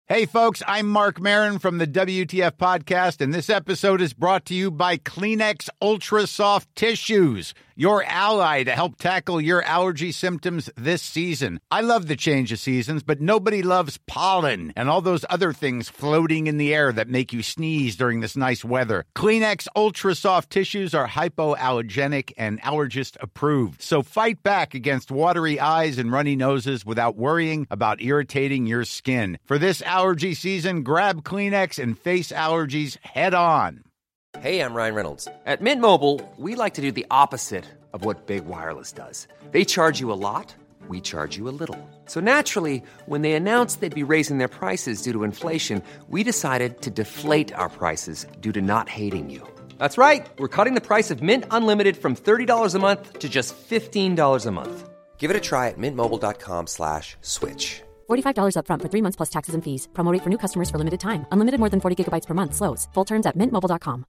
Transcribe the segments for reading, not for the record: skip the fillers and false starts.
Hey, folks, I'm Mark Maron from the WTF Podcast, and this episode is brought to you by Kleenex Ultra Soft Tissues, your ally to help tackle your allergy symptoms this season. I love the change of seasons, but nobody loves pollen and all those other things floating in the air that make you sneeze during this nice weather. Kleenex Ultra Soft Tissues are hypoallergenic and allergist approved, so fight back against watery eyes and runny noses without worrying about irritating your skin. For this allergy season, grab Kleenex and face allergies head on. Hey, I'm Ryan Reynolds. At Mint Mobile, we like to do the opposite of what Big Wireless does. They charge you a lot, we charge you a little. So naturally, when they announced they'd be raising their prices due to inflation, we decided to deflate our prices due to not hating you. That's right. We're cutting the price of Mint Unlimited from $30 a month to just $15 a month. Give it a try at mintmobile.com/switch. $45 up front for 3 months plus taxes and fees. Promo rate for new customers for limited time. Unlimited more than 40 gigabytes per month. Slows full terms at mintmobile.com.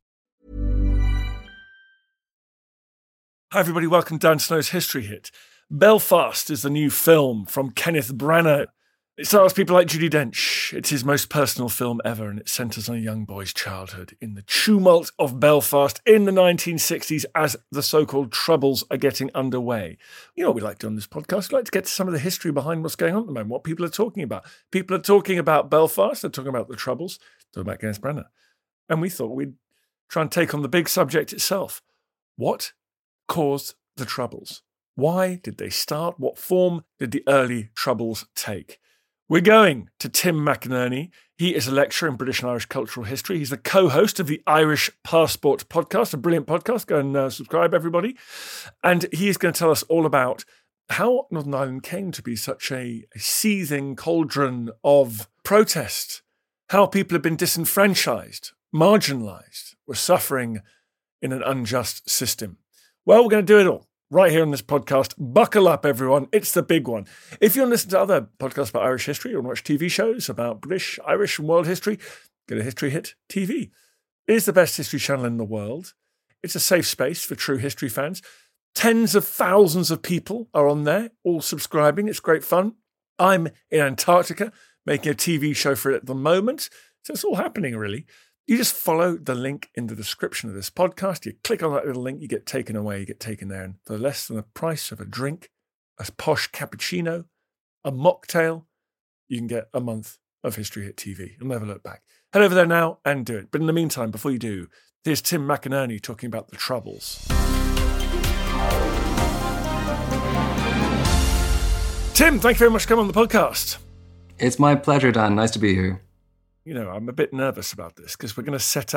Hi everybody, welcome to Dan Snow's History Hit. Belfast is the new film from Kenneth Branagh. It stars people like Judi Dench. It's his most personal film ever, and it centres on a young boy's childhood in the tumult of Belfast in the 1960s as the so-called Troubles are getting underway. You know what we like to do on this podcast? We like to get to some of the history behind what's going on at the moment, what people are talking about. People are talking about Belfast, they're talking about the Troubles, talking about Kenneth Branagh. And we thought we'd try and take on the big subject itself. What caused the Troubles? Why did they start? What form did the early Troubles take? We're going to Tim McInerney. He is a lecturer in British and Irish cultural history. He's the co-host of the Irish Passport podcast, a brilliant podcast. Go and subscribe, everybody. And he is going to tell us all about how Northern Ireland came to be such a seething cauldron of protest, how people have been disenfranchised, marginalised, were suffering in an unjust system. Well, we're going to do it all right here on this podcast. Buckle up, everyone. It's the big one. If you want to listen to other podcasts about Irish history or watch TV shows about British, Irish and world history, go to History Hit TV. It is the best history channel in the world. It's a safe space for true history fans. Tens of thousands of people are on there, all subscribing. It's great fun. I'm in Antarctica making a TV show for it at the moment. So it's all happening, really. You just follow the link in the description of this podcast. You click on that little link, you get taken away, you get taken there. And for less than the price of a drink, a posh cappuccino, a mocktail, you can get a month of History Hit TV. You'll never look back. Head over there now and do it. But in the meantime, before you do, here's Tim McInerney talking about the Troubles. Tim, thank you very much for coming on the podcast. It's my pleasure, Dan. Nice to be here. You know, I'm a bit nervous about this because we're going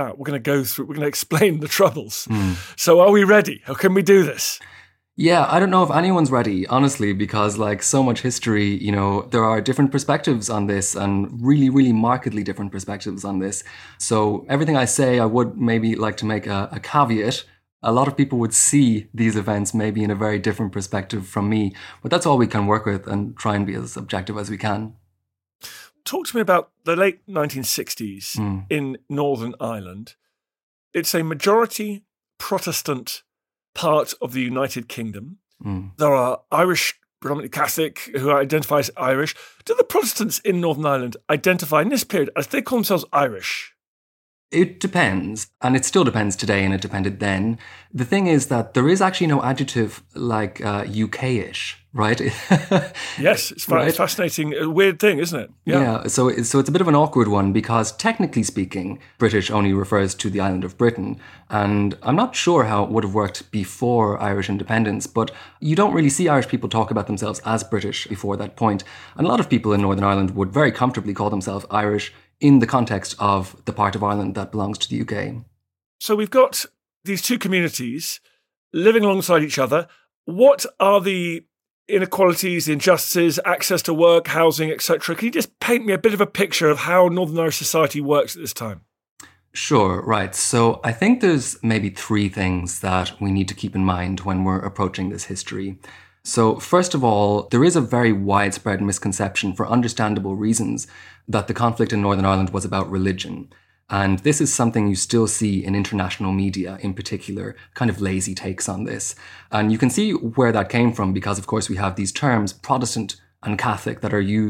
to explain the Troubles. So are we ready? How can we do this? Yeah, I don't know if anyone's ready, honestly, because like so much history, you know, there are different perspectives on this and really, really markedly different perspectives on this. So everything I say, I would maybe like to make a caveat. A lot of people would see these events maybe in a very different perspective from me, but that's all we can work with and try and be as objective as we can. Talk to me about the late 1960s in Northern Ireland. It's a majority Protestant part of the United Kingdom. There are Irish, predominantly Catholic, who identify as Irish. Do the Protestants in Northern Ireland identify in this period as they call themselves Irish? It depends, and it still depends today, and it depended then. The thing is that there is actually no adjective like UK-ish, right? Yes, it's right? Fascinating, a weird thing, isn't it? Yeah. So it's a bit of an awkward one because technically speaking, British only refers to the island of Britain, and I'm not sure how it would have worked before Irish independence, but you don't really see Irish people talk about themselves as British before that point. And a lot of people in Northern Ireland would very comfortably call themselves Irish in the context of the part of Ireland that belongs to the UK. So we've got these two communities living alongside each other. What are the inequalities, injustices, access to work, housing, etc.? Can you just paint me a bit of a picture of how Northern Irish society works at this time? Sure, right. So I think there's maybe three things that we need to keep in mind when we're approaching this history. So first of all, there is a very widespread misconception for understandable reasons that the conflict in Northern Ireland was about religion. And this is something you still see in international media in particular, kind of lazy takes on this. And you can see where that came from because, of course, we have these terms, Protestant and Catholic, that are used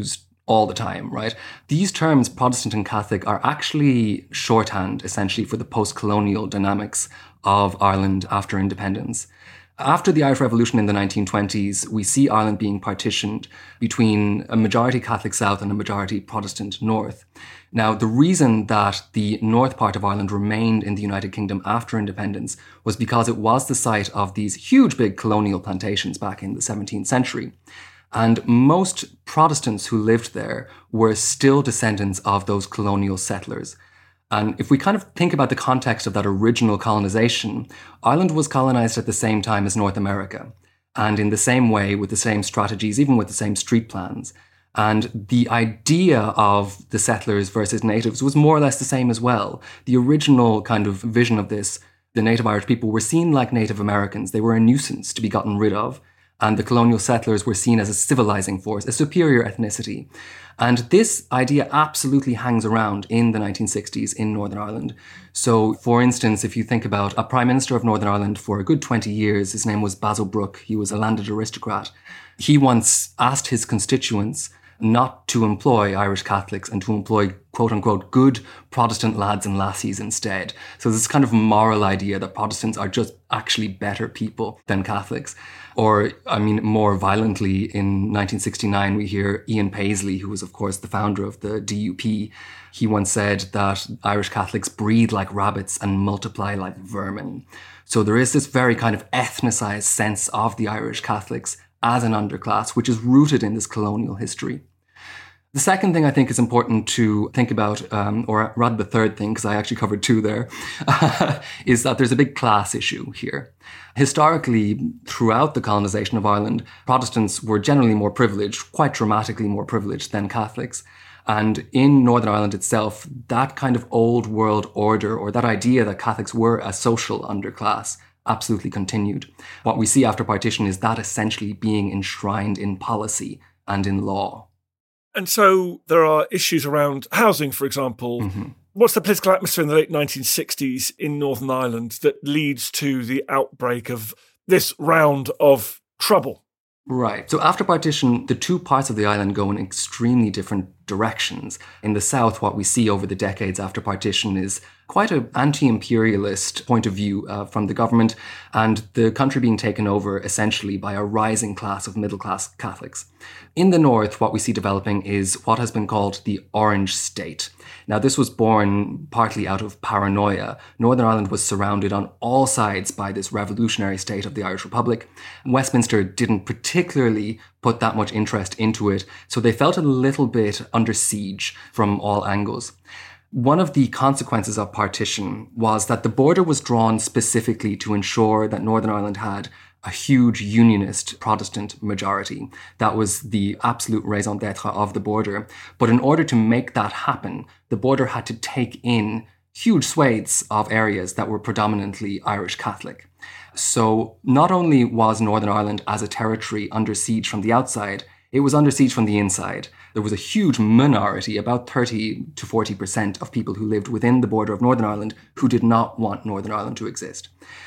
all the time, right? These terms, Protestant and Catholic, are actually shorthand, essentially, for the post-colonial dynamics of Ireland after independence. After the Irish Revolution in the 1920s, we see Ireland being partitioned between a majority Catholic South and a majority Protestant North. Now, the reason that the north part of Ireland remained in the United Kingdom after independence was because it was the site of these huge big colonial plantations back in the 17th century. And most Protestants who lived there were still descendants of those colonial settlers. And if we kind of think about the context of that original colonization, Ireland was colonized at the same time as North America, and in the same way, with the same strategies, even with the same street plans. And the idea of the settlers versus natives was more or less the same as well. The original kind of vision of this, the native Irish people were seen like Native Americans. They were a nuisance to be gotten rid of. And the colonial settlers were seen as a civilizing force, a superior ethnicity. And this idea absolutely hangs around in the 1960s in Northern Ireland. So, for instance, if you think about a Prime Minister of Northern Ireland for a good 20 years, his name was Basil Brooke. He was a landed aristocrat. He once asked his constituents not to employ Irish Catholics and to employ, quote unquote, good Protestant lads and lassies instead. So this kind of moral idea that Protestants are just actually better people than Catholics. Or, I mean, more violently, in 1969, we hear Ian Paisley, who was, of course, the founder of the DUP. He once said that Irish Catholics breed like rabbits and multiply like vermin. So there is this very kind of ethnicized sense of the Irish Catholics as an underclass, which is rooted in this colonial history. The second thing I think is important to think about, or rather the third thing, because I actually covered two there, is that there's a big class issue here. Historically, throughout the colonization of Ireland, Protestants were generally more privileged, quite dramatically more privileged than Catholics. And in Northern Ireland itself, that kind of old world order, or that idea that Catholics were a social underclass, absolutely continued. What we see after partition is that essentially being enshrined in policy and in law. And so there are issues around housing, for example. Mm-hmm. What's the political atmosphere in the late 1960s in Northern Ireland that leads to the outbreak of this round of trouble? Right. So after partition, the two parts of the island go in extremely different directions. In the south, what we see over the decades after partition is quite an anti-imperialist point of view from the government, and the country being taken over essentially by a rising class of middle-class Catholics. In the north, what we see developing is what has been called the Orange State. Now, this was born partly out of paranoia. Northern Ireland was surrounded on all sides by this revolutionary state of the Irish Republic. Westminster didn't particularly put that much interest into it, so they felt a little bit under siege from all angles. One of the consequences of partition was that the border was drawn specifically to ensure that Northern Ireland had a huge unionist Protestant majority. That was the absolute raison d'etre of the border. But in order to make that happen, the border had to take in huge swathes of areas that were predominantly Irish Catholic. So not only was Northern Ireland as a territory under siege from the outside, it was under siege from the inside. There was a huge minority, about 30 to 40% of people who lived within the border of Northern Ireland who did not want Northern Ireland to exist.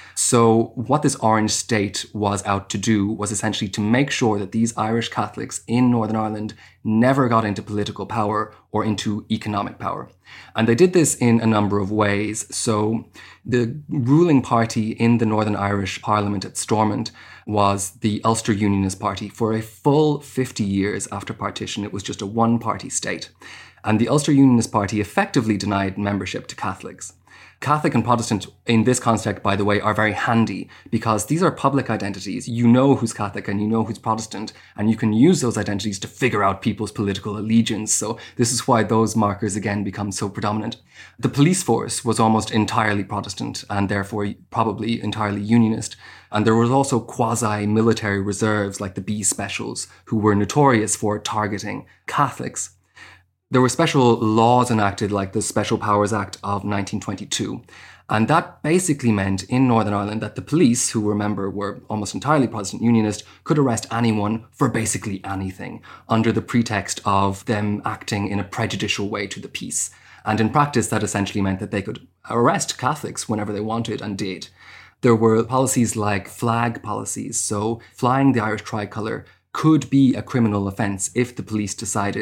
So what this Orange State was out to do was essentially to make sure that these Irish Catholics in Northern Ireland never got into political power or into economic power. And they did this in a number of ways. So the ruling party in the Northern Irish Parliament at Stormont was the Ulster Unionist Party. For a full 50 years after partition, it was just a one-party state. And the Ulster Unionist Party effectively denied membership to Catholics. Catholic and Protestant in this context, by the way, are very handy because these are public identities. You know who's Catholic and you know who's Protestant, and you can use those identities to figure out people's political allegiance. So this is why those markers, again, become so predominant. The police force was almost entirely Protestant and therefore probably entirely Unionist. And there was also quasi-military reserves like the B Specials, who were notorious for targeting Catholics. There were special laws enacted like the Special Powers Act of 1922. And that basically meant in Northern Ireland that the police, who remember were almost entirely Protestant Unionist, could arrest anyone for basically anything under the pretext of them acting in a prejudicial way to the peace. And in practice, that essentially meant that they could arrest Catholics whenever they wanted and did. There were policies like flag policies. So flying the Irish tricolour could be a criminal offence if the police decided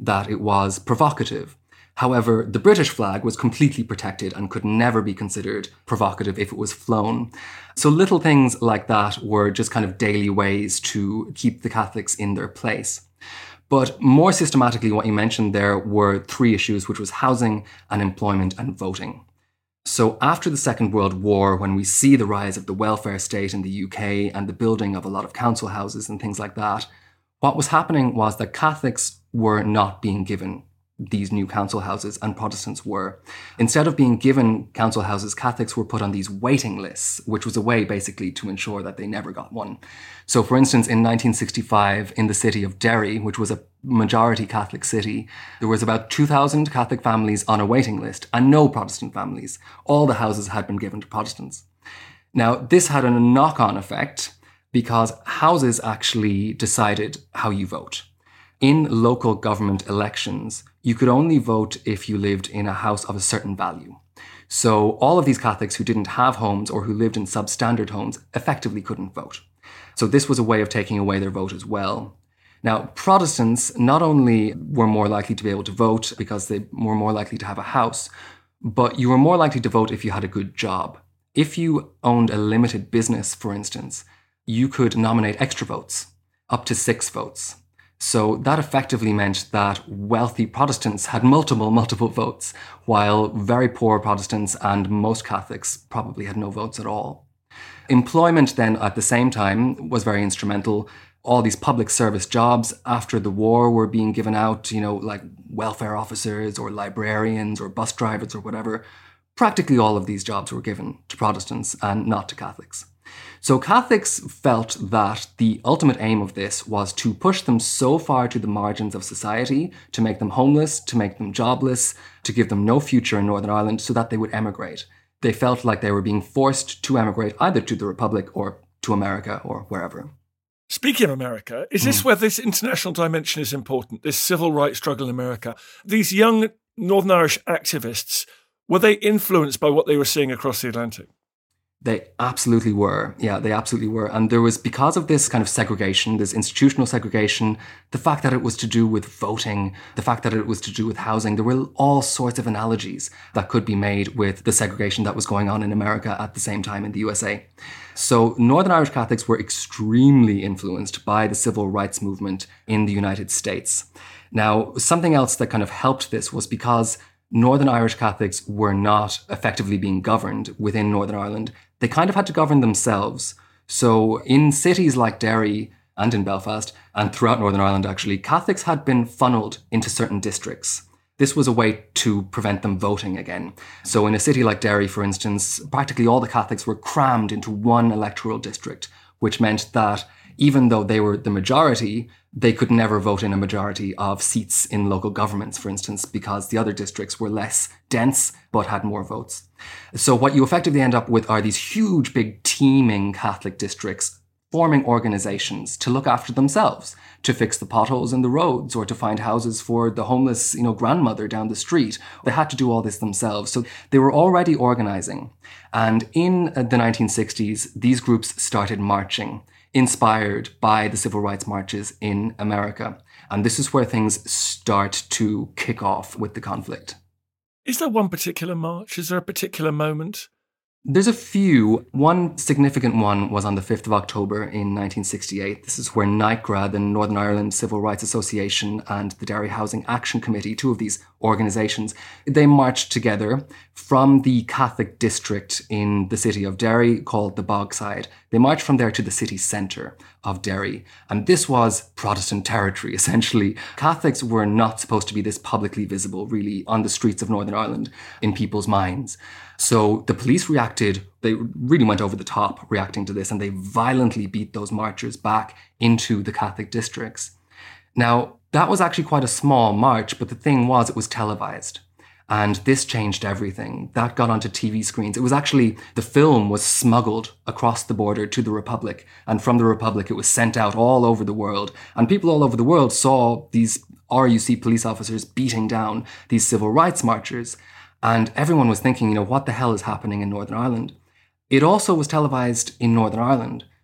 that it was provocative. However, the British flag was completely protected and could never be considered provocative if it was flown. So little things like that were just kind of daily ways to keep the Catholics in their place. But more systematically, what you mentioned there were three issues, which was housing and employment and voting. So after the Second World War, when we see the rise of the welfare state in the UK and the building of a lot of council houses and things like that, what was happening was that Catholics were not being given these new council houses and Protestants were. Instead of being given council houses, Catholics were put on these waiting lists, which was a way basically to ensure that they never got one. So for instance, in 1965, in the city of Derry, which was a majority Catholic city, there was about 2,000 Catholic families on a waiting list and no Protestant families. All the houses had been given to Protestants. Now, this had a knock-on effect because houses actually decided how you vote. In local government elections, you could only vote if you lived in a house of a certain value. So all of these Catholics who didn't have homes or who lived in substandard homes effectively couldn't vote. So this was a way of taking away their vote as well. Now, Protestants not only were more likely to be able to vote because they were more likely to have a house, but you were more likely to vote if you had a good job. If you owned a limited business, for instance, you could nominate extra votes, up to 6 votes. So that effectively meant that wealthy Protestants had multiple votes, while very poor Protestants and most Catholics probably had no votes at all. Employment then at the same time was very instrumental. All these public service jobs after the war were being given out, like welfare officers or librarians or bus drivers or whatever. Practically all of these jobs were given to Protestants and not to Catholics. So Catholics felt that the ultimate aim of this was to push them so far to the margins of society, to make them homeless, to make them jobless, to give them no future in Northern Ireland so that they would emigrate. They felt like they were being forced to emigrate either to the Republic or to America or wherever. Speaking of America, is this where this international dimension is important, this civil rights struggle in America? These young Northern Irish activists, were they influenced by what they were seeing across the Atlantic? They absolutely were. Yeah, they absolutely were. And there was, because of this kind of segregation, this institutional segregation, the fact that it was to do with voting, the fact that it was to do with housing, there were all sorts of analogies that could be made with the segregation that was going on in America at the same time in the USA. So Northern Irish Catholics were extremely influenced by the civil rights movement in the United States. Now, something else that kind of helped this was because Northern Irish Catholics were not effectively being governed within Northern Ireland. They kind of had to govern themselves. So in cities like Derry and in Belfast, and throughout Northern Ireland actually, Catholics had been funneled into certain districts. This was a way to prevent them voting again. So in a city like Derry, for instance, practically all the Catholics were crammed into one electoral district, which meant that even though they were the majority, they could never vote in a majority of seats in local governments, for instance, because the other districts were less dense but had more votes. So what you effectively end up with are these huge, big, teeming Catholic districts forming organizations to look after themselves, to fix the potholes in the roads or to find houses for the homeless, grandmother down the street. They had to do all this themselves. So they were already organizing. And in the 1960s, these groups started marching, inspired by the civil rights marches in America. And this is where things start to kick off with the conflict. Is there one particular march? Is there a particular moment? There's a few. One significant one was on the 5th of October in 1968. This is where NICRA, the Northern Ireland Civil Rights Association, and the Derry Housing Action Committee, two of these organisations, they marched together from the Catholic district in the city of Derry called the Bogside. They marched from there to the city centre of Derry. And this was Protestant territory, essentially. Catholics were not supposed to be this publicly visible, really, on the streets of Northern Ireland in people's minds. So the police reacted, they really went over the top reacting to this, and they violently beat those marchers back into the Catholic districts. Now, that was actually quite a small march, but the thing was, it was televised. And this changed everything. That got onto TV screens. It was actually, the film was smuggled across the border to the Republic. And from the Republic, it was sent out all over the world. And people all over the world saw these RUC police officers beating down these civil rights marchers. And everyone was thinking, what the hell is happening in Northern Ireland? It also was televised in Northern Ireland.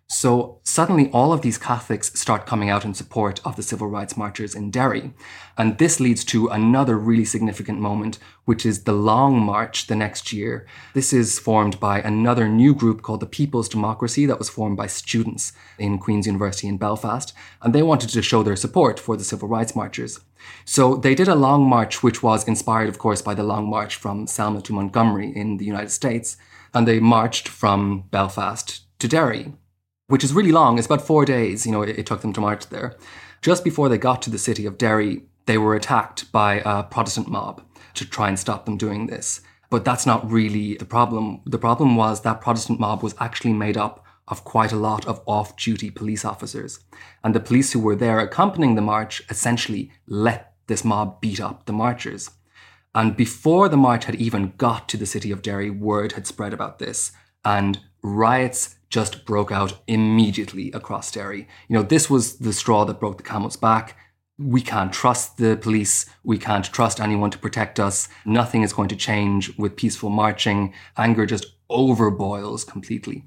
So suddenly all of these Catholics start coming out in support of the civil rights marchers in Derry. And this leads to another really significant moment, which is the Long March the next year. This is formed by another new group called the People's Democracy that was formed by students in Queen's University in Belfast. And they wanted to show their support for the civil rights marchers. So they did a long march, which was inspired, of course, by the Long March from Selma to Montgomery in the United States. And they marched from Belfast to Derry, which is really long. It's about 4 days, it took them to march there. Just before they got to the city of Derry, they were attacked by a Protestant mob to try and stop them doing this. But that's not really the problem. The problem was that Protestant mob was actually made up of quite a lot of off-duty police officers. And the police who were there accompanying the march essentially let this mob beat up the marchers. And before the march had even got to the city of Derry, word had spread about this. And riots just broke out immediately across Derry. This was the straw that broke the camel's back. We can't trust the police. We can't trust anyone to protect us. Nothing is going to change with peaceful marching. Anger just overboils completely.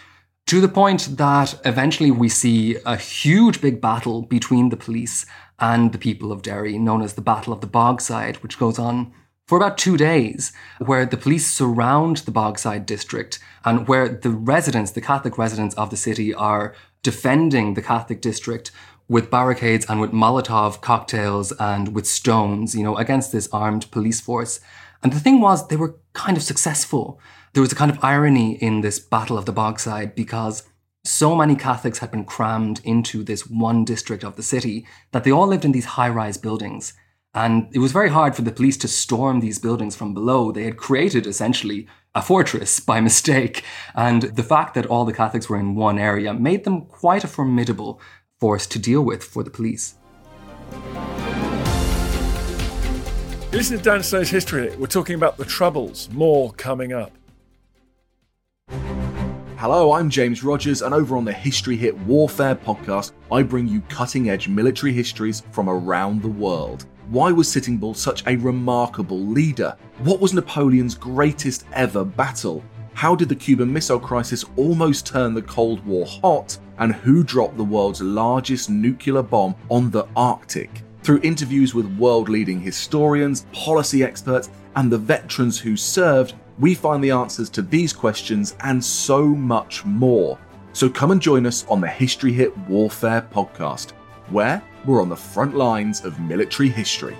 To the point that eventually we see a huge big battle between the police and the people of Derry, known as the Battle of the Bogside, which goes on for about 2 days, where the police surround the Bogside district and where the Catholic residents of the city are defending the Catholic district with barricades and with Molotov cocktails and with stones, against this armed police force. And the thing was, they were kind of successful. There was a kind of irony in this Battle of the Bogside because so many Catholics had been crammed into this one district of the city that they all lived in these high-rise buildings. And it was very hard for the police to storm these buildings from below. They had created, essentially, a fortress by mistake. And the fact that all the Catholics were in one area made them quite a formidable force to deal with for the police. Listen to Dan Snow's History Hit. We're talking about the Troubles. More coming up. Hello, I'm James Rogers, and over on the History Hit Warfare podcast, I bring you cutting-edge military histories from around the world. Why was Sitting Bull such a remarkable leader? What was Napoleon's greatest ever battle? How did the Cuban Missile Crisis almost turn the Cold War hot? And who dropped the world's largest nuclear bomb on the Arctic? Through interviews with world-leading historians, policy experts, and the veterans who served, we find the answers to these questions and so much more. So come and join us on the History Hit Warfare podcast, where we're on the front lines of military history.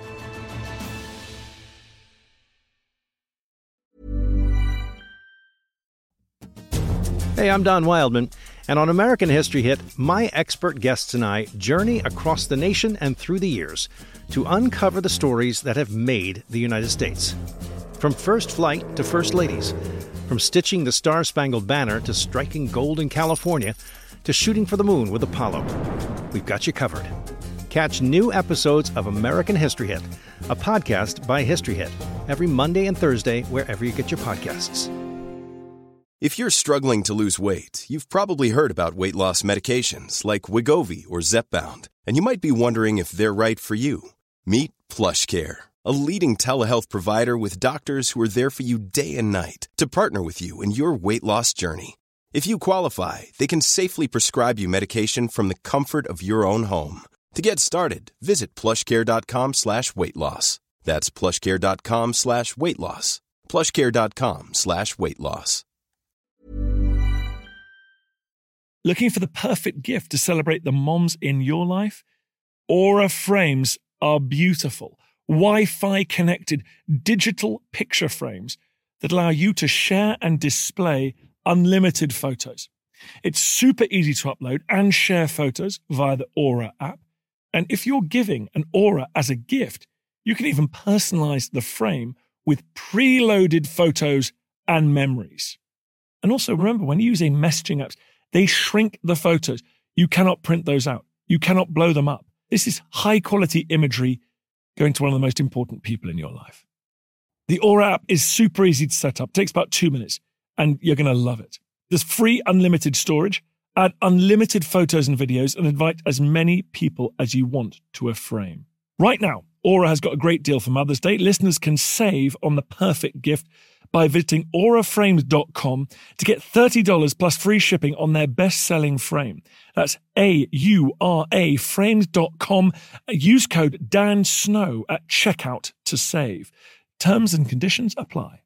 Hey, I'm Don Wildman, and on American History Hit, my expert guests and I journey across the nation and through the years to uncover the stories that have made the United States. From first flight to first ladies, from stitching the Star-Spangled Banner to striking gold in California, to shooting for the moon with Apollo. We've got you covered. Catch new episodes of American History Hit, a podcast by History Hit, every Monday and Thursday wherever you get your podcasts. If you're struggling to lose weight, you've probably heard about weight loss medications like Wegovy or Zepbound, and you might be wondering if they're right for you. Meet PlushCare, a leading telehealth provider with doctors who are there for you day and night to partner with you in your weight loss journey. If you qualify, they can safely prescribe you medication from the comfort of your own home. To get started, visit plushcare.com/weightloss. That's plushcare.com/weightloss. plushcare.com/weightloss. Looking for the perfect gift to celebrate the moms in your life? Aura frames are beautiful, Wi-Fi connected digital picture frames that allow you to share and display unlimited photos. It's super easy to upload and share photos via the Aura app. And if you're giving an Aura as a gift, you can even personalize the frame with preloaded photos and memories. And also remember, when using messaging apps, they shrink the photos. You cannot print those out. You cannot blow them up. This is high quality imagery going to one of the most important people in your life. The Aura app is super easy to set up. It takes about 2 minutes and you're going to love it. There's free unlimited storage, add unlimited photos and videos, and invite as many people as you want to a frame. Right now, Aura has got a great deal for Mother's Day. Listeners can save on the perfect gift by visiting auraframes.com to get $30 plus free shipping on their best-selling frame. That's AURA frames.com. Use code DANSNOW at checkout to save. Terms and conditions apply.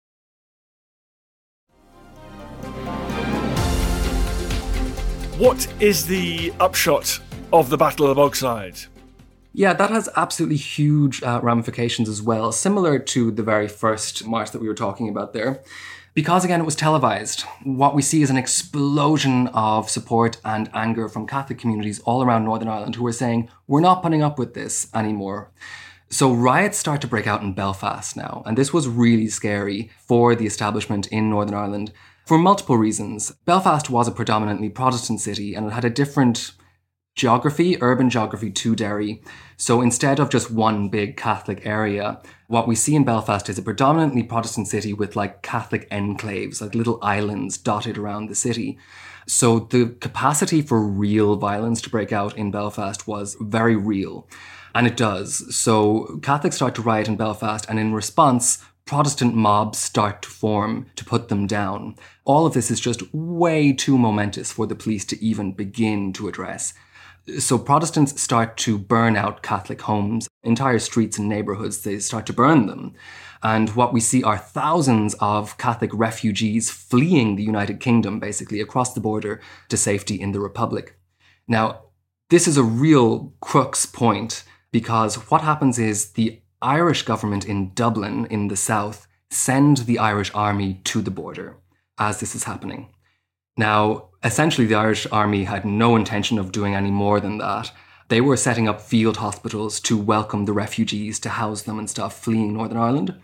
What is the upshot of the Battle of Bogside? Yeah, that has absolutely huge ramifications as well, similar to the very first march that we were talking about there. Because again, it was televised, what we see is an explosion of support and anger from Catholic communities all around Northern Ireland who are saying, we're not putting up with this anymore. So riots start to break out in Belfast now, and this was really scary for the establishment in Northern Ireland for multiple reasons. Belfast was a predominantly Protestant city, and it had a different urban geography to Derry. So instead of just one big Catholic area, what we see in Belfast is a predominantly Protestant city with like Catholic enclaves, like little islands dotted around the city. So the capacity for real violence to break out in Belfast was very real. And it does. So Catholics start to riot in Belfast, and in response, Protestant mobs start to form to put them down. All of this is just way too momentous for the police to even begin to address. So Protestants start to burn out Catholic homes, entire streets and neighbourhoods, they start to burn them. And what we see are thousands of Catholic refugees fleeing the United Kingdom, basically, across the border to safety in the Republic. Now, this is a real crux point, because what happens is the Irish government in Dublin, in the south, send the Irish army to the border as this is happening. Now, essentially, the Irish army had no intention of doing any more than that. They were setting up field hospitals to welcome the refugees, to house them and stuff, fleeing Northern Ireland.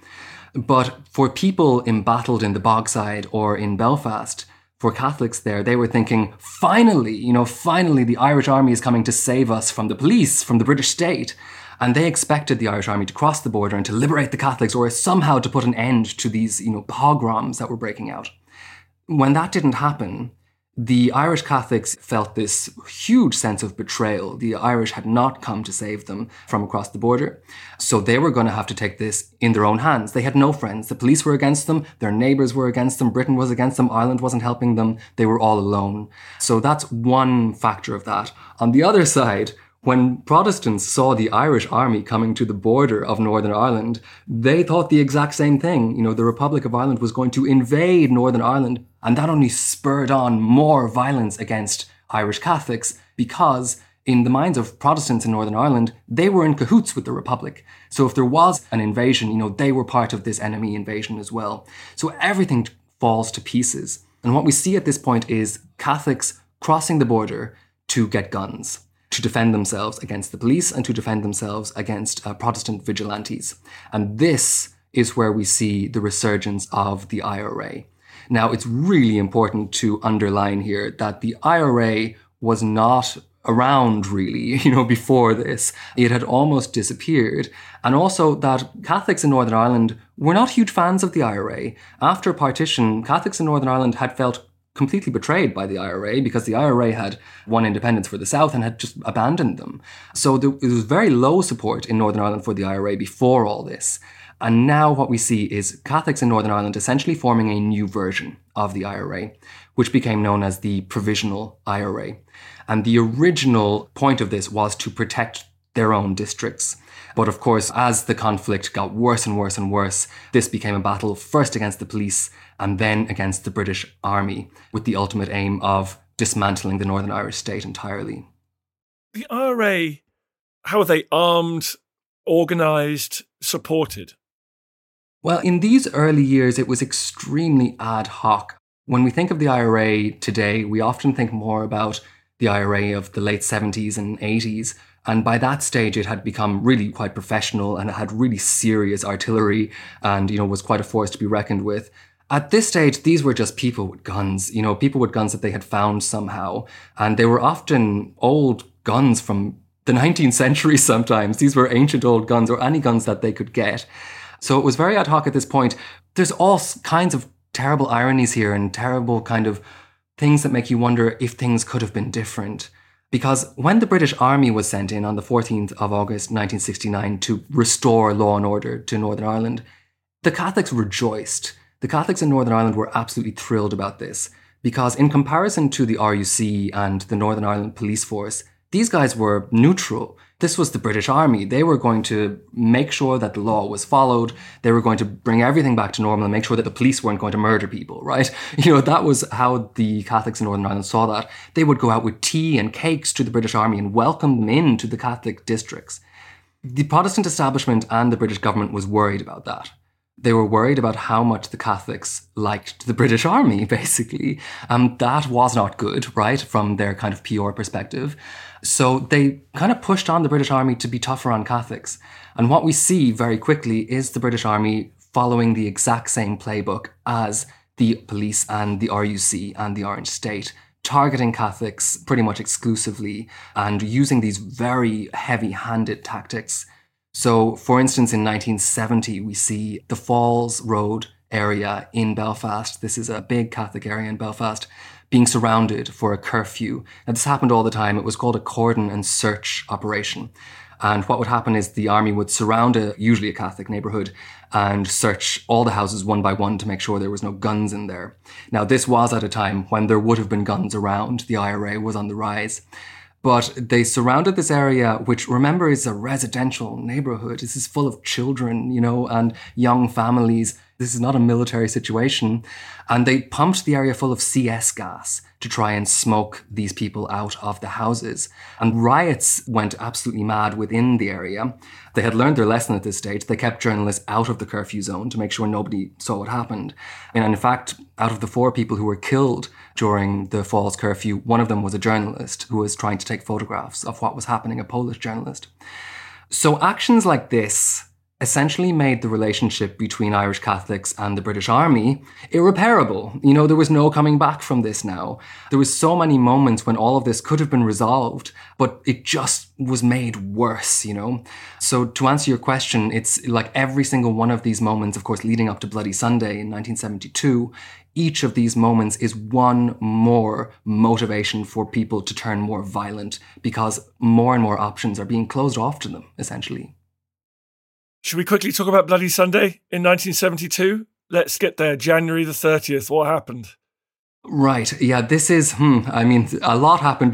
But for people embattled in the Bogside or in Belfast, for Catholics there, they were thinking, finally the Irish army is coming to save us from the police, from the British state. And they expected the Irish army to cross the border and to liberate the Catholics, or somehow to put an end to these, pogroms that were breaking out. When that didn't happen, the Irish Catholics felt this huge sense of betrayal. The Irish had not come to save them from across the border. So they were going to have to take this in their own hands. They had no friends. The police were against them. Their neighbours were against them. Britain was against them. Ireland wasn't helping them. They were all alone. So that's one factor of that. On the other side, when Protestants saw the Irish army coming to the border of Northern Ireland, they thought the exact same thing. The Republic of Ireland was going to invade Northern Ireland, and that only spurred on more violence against Irish Catholics, because in the minds of Protestants in Northern Ireland, they were in cahoots with the Republic. So if there was an invasion, they were part of this enemy invasion as well. So everything falls to pieces. And what we see at this point is Catholics crossing the border to get guns, to defend themselves against the police and to defend themselves against Protestant vigilantes. And this is where we see the resurgence of the IRA. Now, it's really important to underline here that the IRA was not around really, before this. It had almost disappeared. And also that Catholics in Northern Ireland were not huge fans of the IRA. After partition, Catholics in Northern Ireland had felt completely betrayed by the IRA, because the IRA had won independence for the South and had just abandoned them. So there was very low support in Northern Ireland for the IRA before all this. And now what we see is Catholics in Northern Ireland essentially forming a new version of the IRA, which became known as the Provisional IRA. And the original point of this was to protect their own districts. But of course, as the conflict got worse and worse and worse, this became a battle first against the police and then against the British Army, with the ultimate aim of dismantling the Northern Irish state entirely. The IRA, how are they armed, organised, supported? Well, in these early years, it was extremely ad hoc. When we think of the IRA today, we often think more about the IRA of the late 70s and 80s. And by that stage, it had become really quite professional, and it had really serious artillery and, was quite a force to be reckoned with. At this stage, these were just people with guns, people with guns that they had found somehow. And they were often old guns from the 19th century sometimes. These were ancient old guns, or any guns that they could get. So it was very ad hoc at this point. There's all kinds of terrible ironies here and terrible kind of things that make you wonder if things could have been different. Because when the British Army was sent in on the 14th of August 1969 to restore law and order to Northern Ireland, the Catholics rejoiced. The Catholics in Northern Ireland were absolutely thrilled about this because in comparison to the RUC and the Northern Ireland Police Force, these guys were neutral. This was the British Army. They were going to make sure that the law was followed. They were going to bring everything back to normal and make sure that the police weren't going to murder people, right? That was how the Catholics in Northern Ireland saw that. They would go out with tea and cakes to the British Army and welcome them into the Catholic districts. The Protestant establishment and the British government was worried about that. They were worried about how much the Catholics liked the British Army, basically. That was not good, right, from their kind of PR perspective. So they kind of pushed on the British Army to be tougher on Catholics. And what we see very quickly is the British Army following the exact same playbook as the police and the RUC and the Orange State, targeting Catholics pretty much exclusively and using these very heavy-handed tactics. So, for instance, in 1970, we see the Falls Road area in Belfast. This is a big Catholic area in Belfast, being surrounded for a curfew. Now, this happened all the time. It was called a cordon and search operation. And what would happen is the army would surround usually a Catholic neighbourhood and search all the houses one by one to make sure there was no guns in there. Now, this was at a time when there would have been guns around. The IRA was on the rise. But they surrounded this area, which, remember, is a residential neighborhood. This is full of children, and young families. This is not a military situation. And they pumped the area full of CS gas to try and smoke these people out of the houses. And riots went absolutely mad within the area. They had learned their lesson at this stage. They kept journalists out of the curfew zone to make sure nobody saw what happened. And in fact, out of the 4 people who were killed during the Falls curfew, one of them was a journalist who was trying to take photographs of what was happening, a Polish journalist. So actions like this essentially made the relationship between Irish Catholics and the British Army irreparable. There was no coming back from this now. There was so many moments when all of this could have been resolved, but it just was made worse, So to answer your question, it's like every single one of these moments, of course, leading up to Bloody Sunday in 1972, each of these moments is one more motivation for people to turn more violent because more and more options are being closed off to them, essentially. Should we quickly talk about Bloody Sunday in 1972? Let's get there. January the 30th. What happened? Right. Yeah, this is, a lot happened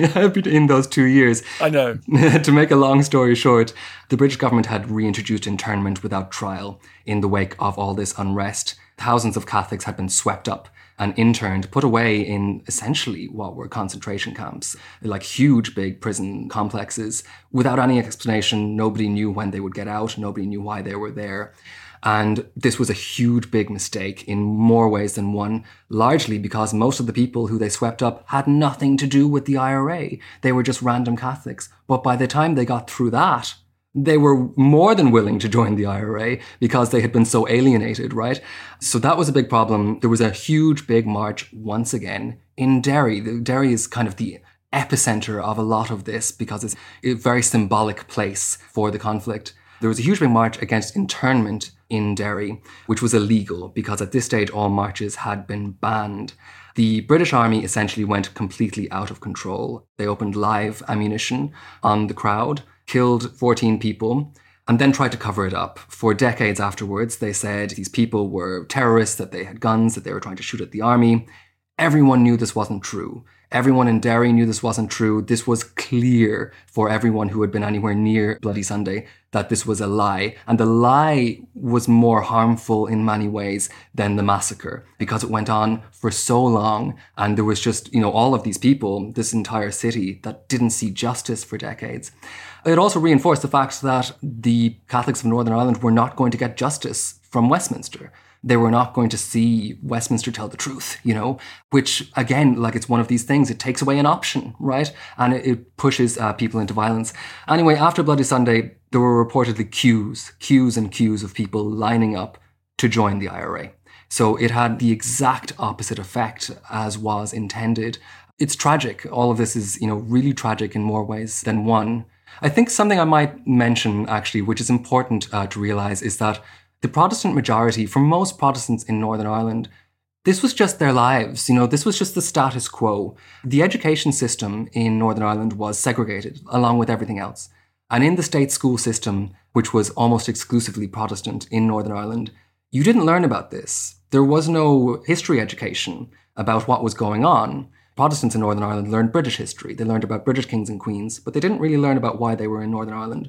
in those 2 years. I know. To make a long story short, the British government had reintroduced internment without trial in the wake of all this unrest. Thousands of Catholics had been swept up and interned, put away in essentially what were concentration camps, like huge big prison complexes. Without any explanation, nobody knew when they would get out, nobody knew why they were there. And this was a huge big mistake in more ways than one, largely because most of the people who they swept up had nothing to do with the IRA. They were just random Catholics. But by the time they got through that, they were more than willing to join the IRA because they had been so alienated, right? So that was a big problem. There was a huge big march once again in Derry. Derry is kind of the epicenter of a lot of this because it's a very symbolic place for the conflict. There was a huge big march against internment in Derry, which was illegal because at this stage all marches had been banned. The British Army essentially went completely out of control. They opened live ammunition on the crowd, killed 14 people, and then tried to cover it up. For decades afterwards, they said these people were terrorists, that they had guns, that they were trying to shoot at the army. Everyone knew this wasn't true. Everyone in Derry knew this wasn't true. This was clear for everyone who had been anywhere near Bloody Sunday that this was a lie. And the lie was more harmful in many ways than the massacre because it went on for so long. And there was just, all of these people, this entire city that didn't see justice for decades. It also reinforced the fact that the Catholics of Northern Ireland were not going to get justice from Westminster. They were not going to see Westminster tell the truth, which, again, it's one of these things. It takes away an option, right? And it pushes people into violence. Anyway, after Bloody Sunday, there were reportedly queues and queues of people lining up to join the IRA. So it had the exact opposite effect as was intended. It's tragic. All of this is, really tragic in more ways than one. I think something I might mention, actually, which is important to realize, is that the Protestant majority, for most Protestants in Northern Ireland, this was just their lives. This was just the status quo. The education system in Northern Ireland was segregated, along with everything else. And in the state school system, which was almost exclusively Protestant in Northern Ireland, You didn't learn about this. There was no history education about what was going on. Protestants in Northern Ireland learned British history. They learned about British kings and queens, but they didn't really learn about why they were in Northern Ireland.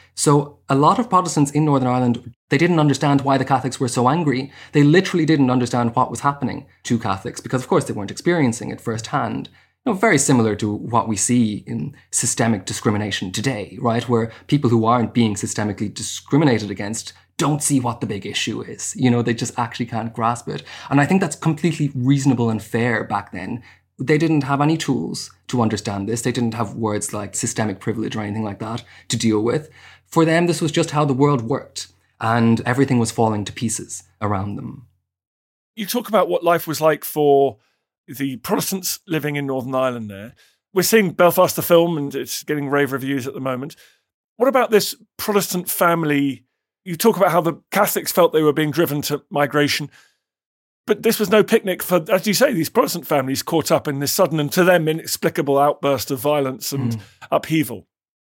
So a lot of Protestants in Northern Ireland, they didn't understand why the Catholics were so angry. They literally didn't understand what was happening to Catholics because, of course, they weren't experiencing it firsthand. Very similar to what we see in systemic discrimination today, right? Where people who aren't being systemically discriminated against don't see what the big issue is. They just actually can't grasp it. And I think that's completely reasonable and fair back then. They didn't have any tools to understand this. They didn't have words like systemic privilege or anything like that to deal with. For them, this was just how the world worked, and everything was falling to pieces around them. You talk about what life was like for the Protestants living in Northern Ireland there. We're seeing Belfast the film, and it's getting rave reviews at the moment. What about this Protestant family? You talk about how the Catholics felt they were being driven to migration, but this was no picnic for, as you say, these Protestant families caught up in this sudden and to them inexplicable outburst of violence and upheaval.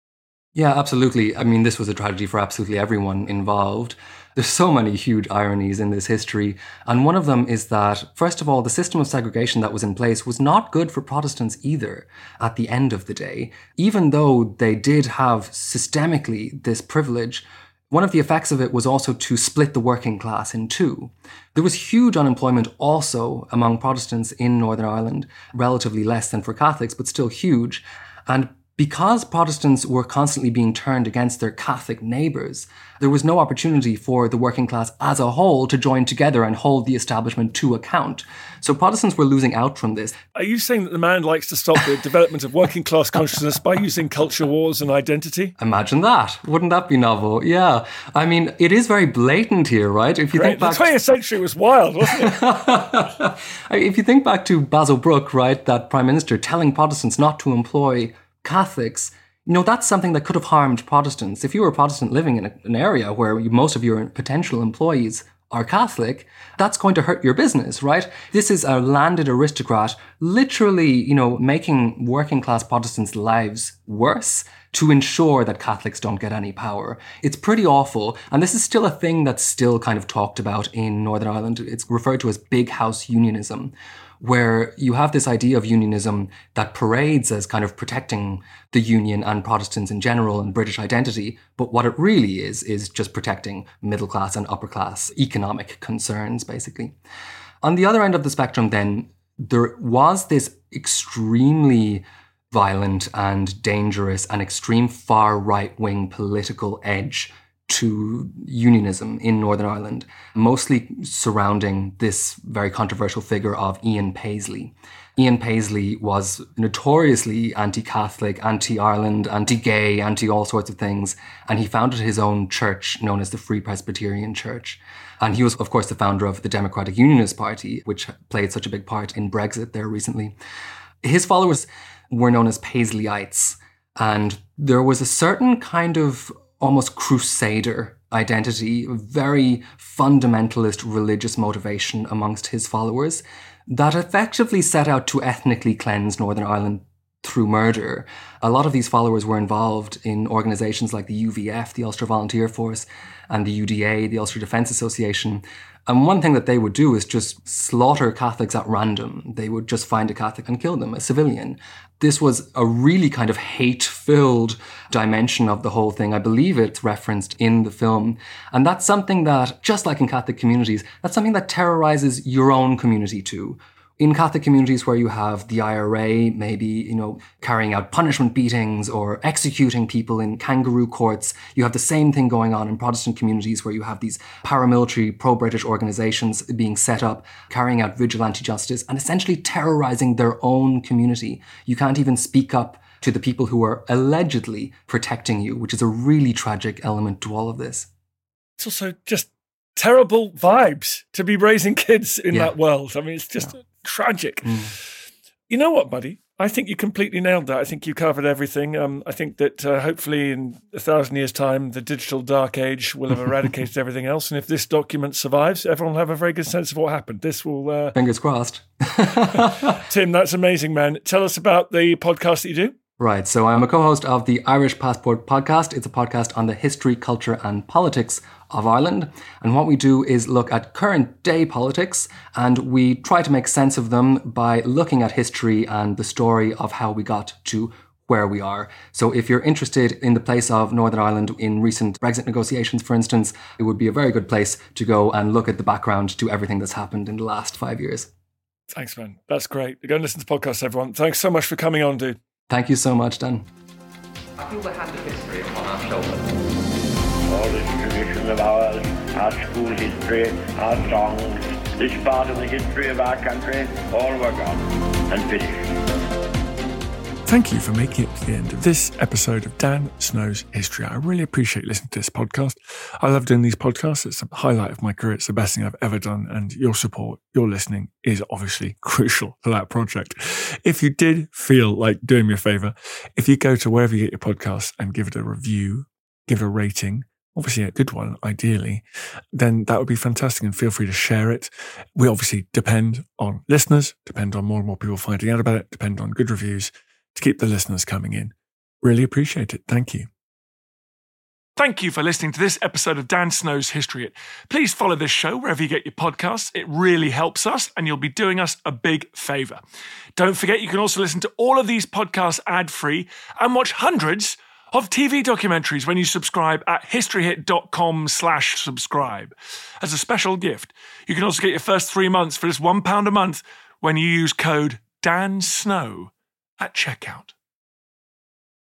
Yeah, absolutely. I mean, this was a tragedy for absolutely everyone involved. There's so many huge ironies in this history. And one of them is that, first of all, the system of segregation that was in place was not good for Protestants either at the end of the day. Even though they did have systemically this privilege, one of the effects of it was also to split the working class in two. There was huge unemployment also among Protestants in Northern Ireland, relatively less than for Catholics, but still huge. And because Protestants were constantly being turned against their Catholic neighbours, there was no opportunity for the working class as a whole to join together and hold the establishment to account. So Protestants were losing out from this. Are you saying that the man likes to stop the development of working class consciousness by using culture wars and identity? Imagine that. Wouldn't that be novel? Yeah. I mean, it is very blatant here, right? If you think back, the 20th century was wild, wasn't it? If you think back to Basil Brooke, right, that Prime Minister telling Protestants not to employ Catholics, that's something that could have harmed Protestants. If you were a Protestant living in an area where most of your potential employees are Catholic, that's going to hurt your business, right? This is a landed aristocrat literally, making working class Protestants' lives worse to ensure that Catholics don't get any power. It's pretty awful. And this is still a thing that's still kind of talked about in Northern Ireland. It's referred to as big house unionism, where you have this idea of unionism that parades as kind of protecting the union and Protestants in general and British identity, but what it really is just protecting middle class and upper class economic concerns, basically. On the other end of the spectrum, then, there was this extremely violent and dangerous and extreme far right-wing political edge to unionism in Northern Ireland, mostly surrounding this very controversial figure of Ian Paisley. Ian Paisley was notoriously anti-Catholic, anti-Ireland, anti-gay, anti-all sorts of things, and he founded his own church known as the Free Presbyterian Church. And he was, of course, the founder of the Democratic Unionist Party, which played such a big part in Brexit there recently. His followers were known as Paisleyites, and there was a certain kind of almost crusader identity, very fundamentalist religious motivation amongst his followers that effectively set out to ethnically cleanse Northern Ireland through murder. A lot of these followers were involved in organisations like the UVF, the Ulster Volunteer Force, and the UDA, the Ulster Defence Association. And one thing that they would do is just slaughter Catholics at random. They would just find a Catholic and kill them, a civilian. This was a really kind of hate-filled dimension of the whole thing. I believe it's referenced in the film. And that's something that, just like in Catholic communities, that's something that terrorizes your own community too. In Catholic communities where you have the IRA, maybe, carrying out punishment beatings or executing people in kangaroo courts, you have the same thing going on in Protestant communities where you have these paramilitary pro-British organisations being set up, carrying out vigilante justice and essentially terrorising their own community. You can't even speak up to the people who are allegedly protecting you, which is a really tragic element to all of this. It's also just terrible vibes to be raising kids in that world. I mean, it's just tragic. You know what, buddy? I think you completely nailed that. I think you covered everything. I think that hopefully in 1,000 years' time, the digital dark age will have eradicated everything else. And if this document survives, everyone will have a very good sense of what happened. This will... Fingers crossed. Tim, that's amazing, man. Tell us about the podcast that you do. Right, so I'm a co-host of the Irish Passport podcast. It's a podcast on the history, culture and politics of Ireland. And what we do is look at current day politics, and we try to make sense of them by looking at history and the story of how we got to where we are. So if you're interested in the place of Northern Ireland in recent Brexit negotiations, for instance, it would be a very good place to go and look at the background to everything that's happened in the last 5 years. Thanks, man. That's great. Go and listen to the podcast, everyone. Thanks so much for coming on, dude. Thank you so much, Dan. I feel the hand of history upon our shoulders. All this tradition of ours, our school history, our songs, this part of the history of our country, all were gone and finished. Thank you for making it to the end of this episode of Dan Snow's History. I really appreciate listening to this podcast. I love doing these podcasts. It's a highlight of my career. It's the best thing I've ever done. And your support, your listening is obviously crucial for that project. If you did feel like doing me a favour, if you go to wherever you get your podcasts and give it a review, give it a rating, obviously a good one, ideally, then that would be fantastic, and feel free to share it. We obviously depend on listeners, depend on more and more people finding out about it, depend on good reviews to keep the listeners coming in. Really appreciate it. Thank you. Thank you for listening to this episode of Dan Snow's History Hit. Please follow this show wherever you get your podcasts. It really helps us, and you'll be doing us a big favour. Don't forget, you can also listen to all of these podcasts ad-free and watch hundreds of TV documentaries when you subscribe at historyhit.com/subscribe. As a special gift, you can also get your first 3 months for just £1 a month when you use code DANSNOW at checkout.